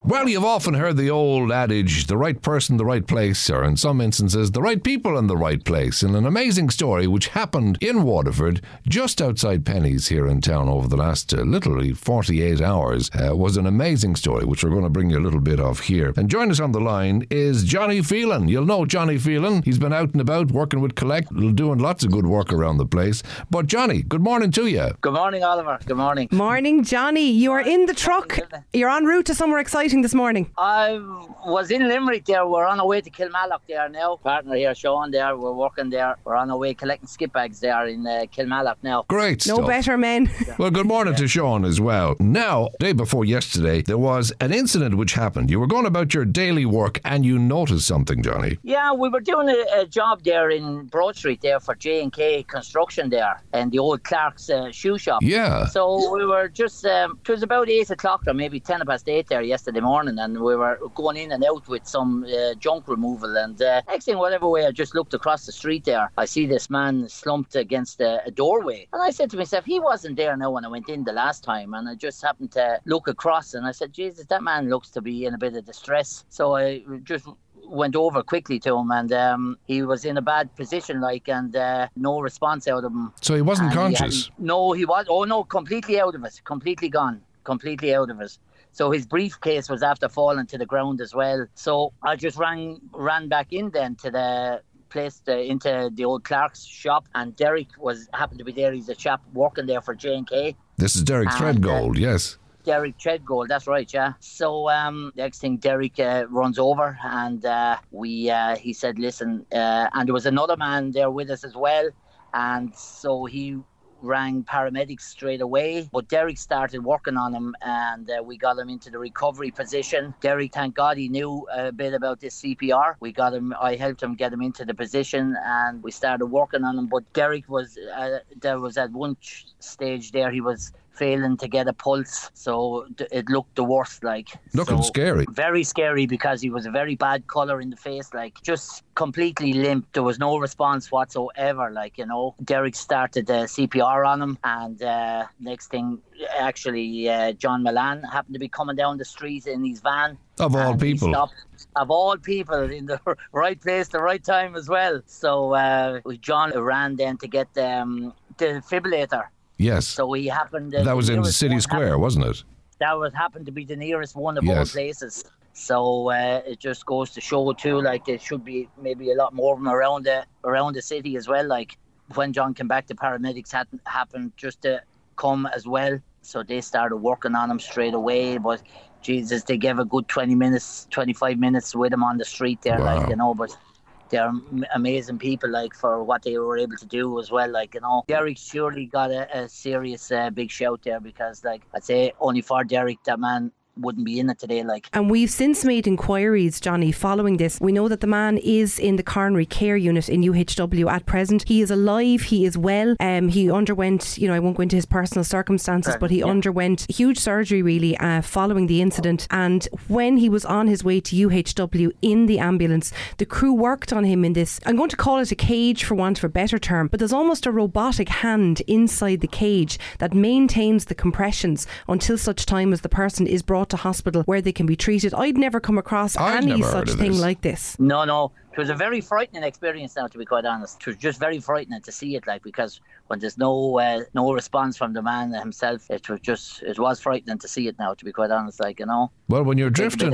Well, you've often heard the old adage, the right person, the right place, or in some instances, the right people in the right place. And an amazing story which happened in Waterford, just outside Penny's here in town over the last literally 48 hours, was an amazing story, which we're going to bring you a little bit of here. And join us on the line is Johnny Phelan. You'll know Johnny Phelan. He's been out and about working with Collect, doing lots of good work around the place. But Johnny, good morning to you. Good morning, Oliver. Good morning. Morning, Johnny. You are in the truck. You're en route to somewhere exciting this morning. I was in Limerick there. We're on our way to Kilmallock there now. Partner here, Sean, there. We're working there. We're on our way collecting skip bags there in Kilmallock now. Great stuff. No better men. Well, good morning to Sean as well. Now, day before yesterday, there was an incident which happened. You were going about your daily work and you noticed something, Johnny. Yeah, we were doing a job there in Broad Street there for J&K Construction there and the old Clark's shoe shop. Yeah. So we were just, it was about 8 o'clock or maybe 10 past 8 there yesterday morning, and we were going in and out with some junk removal, and next thing, whatever way, I just looked across the street there. I see this man slumped against a doorway, and I said to myself, he wasn't there now when I went in the last time, and I just happened to look across and I said, Jesus, that man looks to be in a bit of distress. So I just went over quickly to him, and he was in a bad position, and no response out of him. So he wasn't conscious? No, he was. Oh no, completely out of it, completely gone, completely out of it. So his briefcase was after falling to the ground as well. So I just ran back in then to the place, into the old Clark's shop, and Derek happened to be there. He's a chap working there for J&K. This is Derek Threadgold, yes. Derek Threadgold, that's right, yeah. So next thing, Derek runs over, and he said, listen, and there was another man there with us as well, and so he rang paramedics straight away, but Derek started working on him, and we got him into the recovery position. Derek, thank God, he knew a bit about this CPR. I helped him get him into the position, and we started working on him. But Derek was there was at one stage there he was failing to get a pulse, so it looked the worst. Looking scary. Very scary, because he was a very bad colour in the face, just completely limp. There was no response whatsoever, Derek started the CPR on him, and next thing, actually, John Milan happened to be coming down the street in his van. Of all people. Of all people, in the right place, the right time as well. So John ran then to get the defibrillator. Yes. So he happened. That was in City Square, wasn't it? That happened to be the nearest one of all places. So it just goes to show too, there should be maybe a lot more of them around the city as well. When John came back, the paramedics happened just to come as well. So they started working on him straight away. But Jesus, they gave a good 25 minutes with him on the street there, wow. But they're amazing people, for what they were able to do as well, Derek surely got a serious big shout there, because I'd say only for Derek, that man wouldn't be in it today. And we've since made inquiries, Johnny, following this. We know that the man is in the coronary care unit in UHW at present. He is alive, he is well. He underwent, I won't go into his personal circumstances, but he underwent huge surgery really following the incident. And when he was on his way to UHW in the ambulance, the crew worked on him in this, I'm going to call it a cage for want of a better term, but there's almost a robotic hand inside the cage that maintains the compressions until such time as the person is brought to hospital where they can be treated. I'd never come across any such thing like this. No. It was a very frightening experience now, to be quite honest. It was just very frightening to see it, because when there's no response from the man himself, it was frightening to see it now, to be quite honest, Well, when you're drifting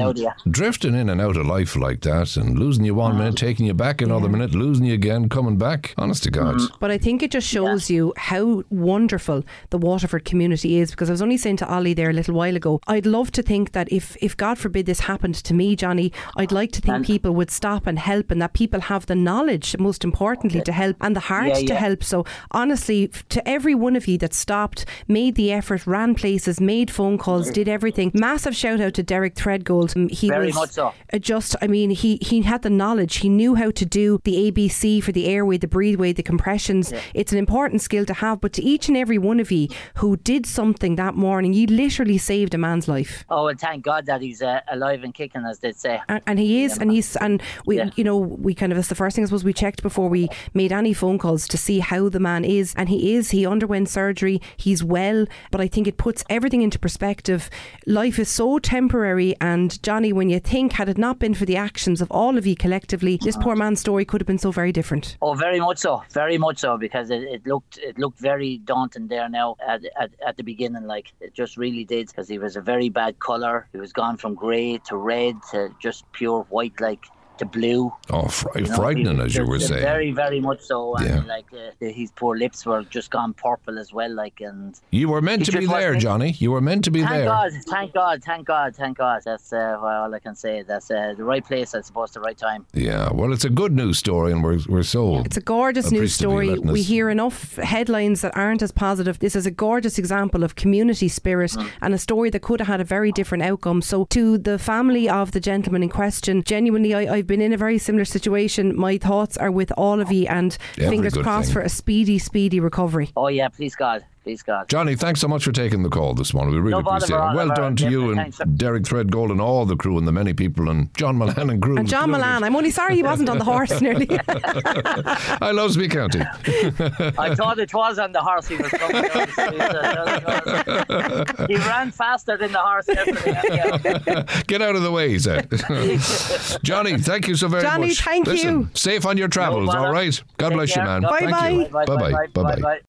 in and out of life like that, and losing you one minute, taking you back another minute, losing you again, coming back, honest to God. But I think it just shows you how wonderful the Waterford community is, because I was only saying to Ollie there a little while ago, I'd love to think that if God forbid this happened to me, Johnny, I'd like to think people would stop and help, and that people have the knowledge, most importantly, to help, and the heart to help. So honestly, to every one of you that stopped, made the effort, ran places, made phone calls, did everything, massive shout out to Derek Threadgold. He very was much so. He had the knowledge. He knew how to do the ABC for the airway, the breatheway, the compressions. It's an important skill to have. But to each and every one of you who did something that morning, you literally saved a man's life. Oh, and thank God that he's alive and kicking, as they say. And he is, and we, we kind of, it's the first thing I suppose we checked before we made any phone calls to see how the man is, and he underwent surgery, he's well, but I think it puts everything into perspective. Life is so temporary, and Johnny, when you think, had it not been for the actions of all of you collectively, this poor man's story could have been so very different. Oh, very much so, because it looked very daunting there now at the beginning, like it just really did, because he was a very bad colour. He was gone from grey to red to just pure white, like to blue. Oh, frightening, as you were saying. Very, very much so. And his poor lips were just gone purple as well. Like, and you were meant to be there, Johnny. You were meant to be there. Thank God. That's all I can say. That's the right place, I suppose, the right time. Yeah, well, it's a good news story, and we're so. It's a gorgeous news story. We hear enough headlines that aren't as positive. This is a gorgeous example of community spirit and a story that could have had a very different outcome. So, to the family of the gentleman in question, genuinely, I've been in a very similar situation. My thoughts are with all of you, and fingers crossed for a speedy recovery. Oh yeah, please God. Johnny, thanks so much for taking the call this morning. We really appreciate it. Well done to you and Derek Threadgold and all the crew and the many people, and John Milan and crew. And John Milan, I'm only sorry he wasn't on the horse nearly. I love Smeek County. I thought it was on the horse he was coming down. He ran faster than the horse yesterday. Get out of the way, he said. Johnny, thank you so very much. Johnny, thank you. Safe on your travels, all right? God bless you, man. Bye-bye. Bye-bye.